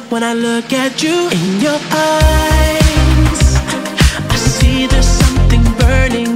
when I look at you. In your eyes, I see there's something burning